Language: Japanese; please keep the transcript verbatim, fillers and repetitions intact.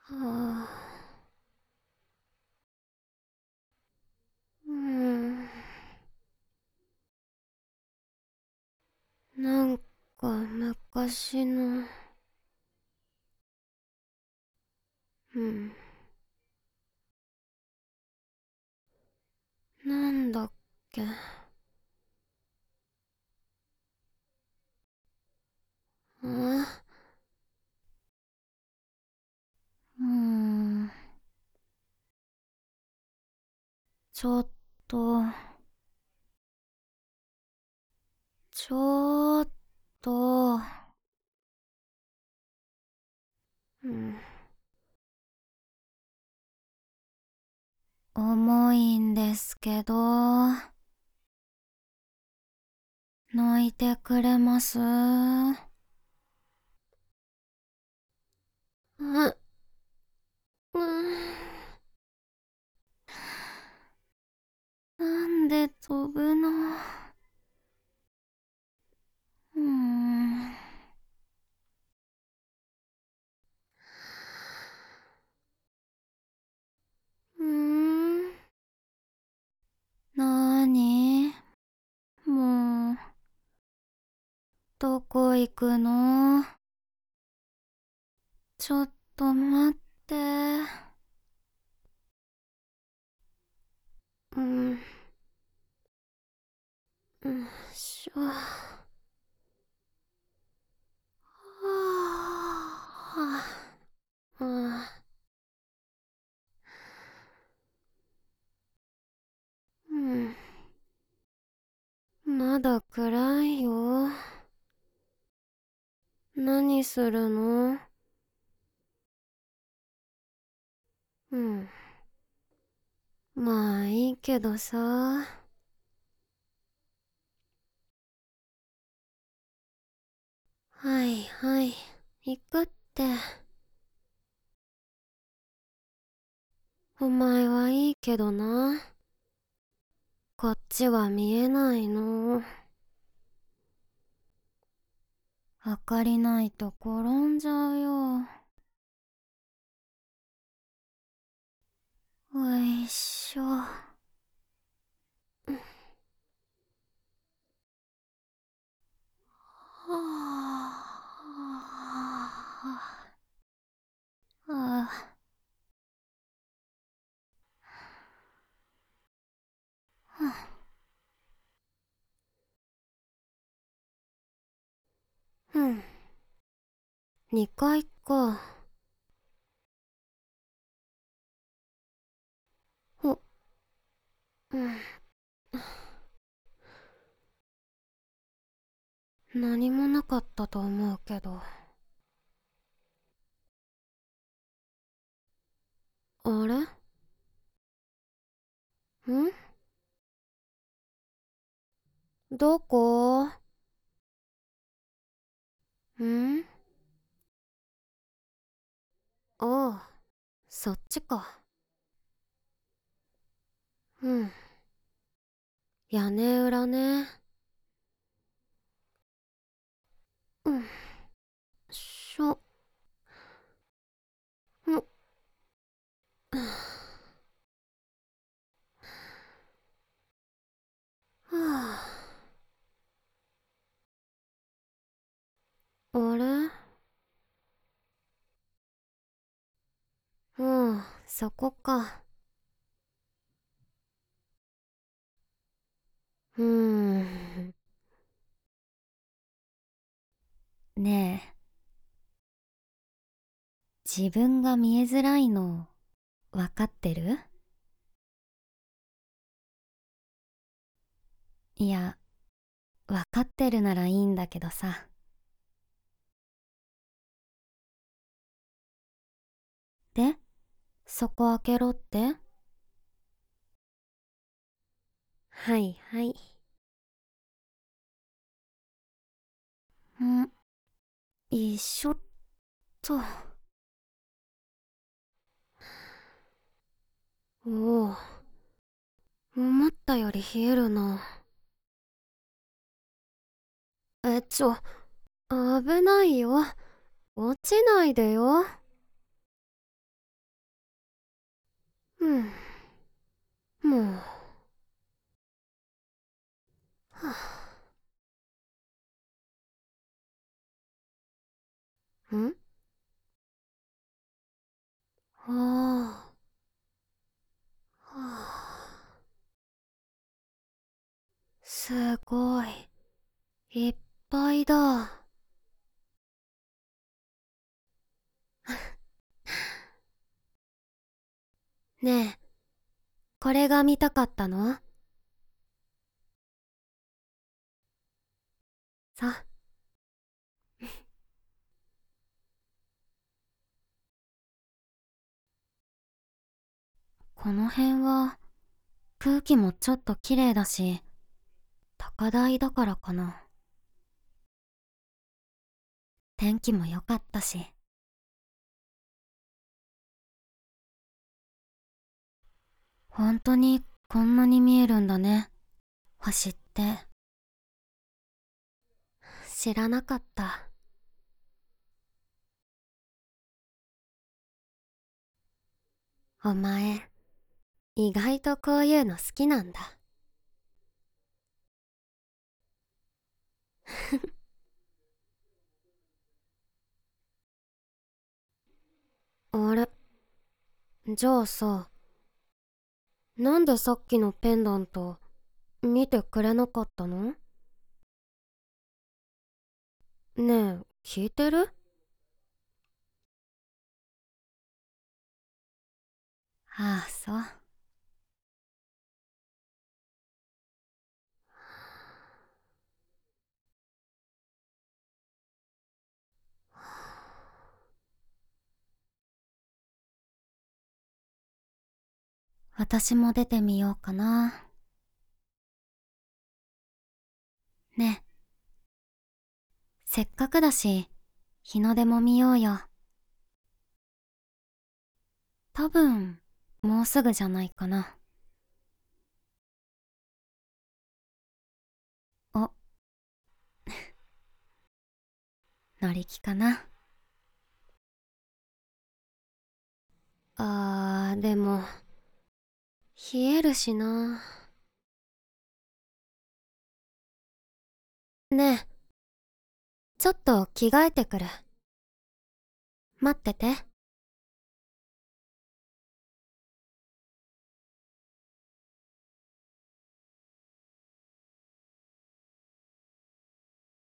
はあ、うーん、なんか昔の、うん、なんだっけ。あ、うーん、ちょっと、ちょっと、うん、重いんですけど、泣いてくれます？あ、うん、なんで飛ぶの？うーん、うーん、なーに？もう、どこ行くの？ちょっと待って。うん、うん、しょ。はあ、はあ、うん、まだ暗いよ。何するの？うん、まあいいけどさ。はいはい、行くって。お前はいいけどな。こっちは見えないの。明かりないと転んじゃうよ。おいしょ。はあ、ああ、うん、にかいか。ほ、うん、何もなかったと思うけど。あれ？ん？どこ？ん？ああ、そっちか。うん、屋根裏ね。うん、しょ、ん、はあ、あれ？うん、そこか。うーん。ねえ、自分が見えづらいのわかってる？いや、わかってるならいいんだけどさ。で、そこ開けろって？はいはい。ん、一緒っと。おお、思ったより冷えるな。え、ちょ、危ないよ。落ちないでよ。 うん、もう、はぁ、んああ、はあ、すごい、いっぱいだ。ねえ、これが見たかったの？さ。 この辺は空気もちょっと綺麗だし、高台だからかな。天気も良かったし。本当にこんなに見えるんだね、星って。 知らなかった。お前、意外とこういうの好きなんだ。あれ、じゃあさ、なんでさっきのペンダント見てくれなかったの？ねえ、聞いてる？ ああ、そう。私も出てみようかな。ねえ、せっかくだし、日の出も見ようよ。多分、もうすぐじゃないかな。お、乗り気かな。 あー、でも、冷えるしな。ねえ、ちょっと着替えてくる。待ってて。